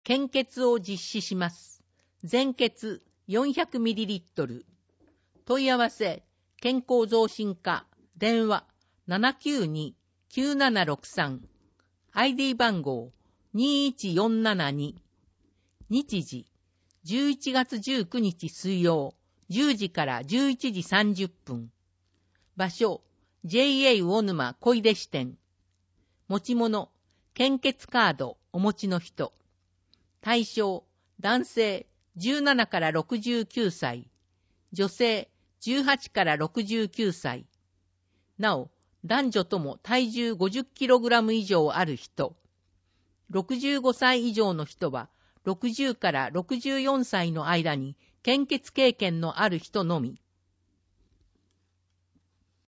献血を実施します。全血 400ml。問い合わせ、健康増進課、電話 792-9763。ID 番号21472。日時、11月19日水曜、10時から11時30分。場所、JA 魚沼小出支店。持ち物、献血カードお持ちの人。対象、男性17から69歳。女性18から69歳。なお、男女とも体重 50kg 以上ある人。65歳以上の人は、60から64歳の間に献血経験のある人のみ。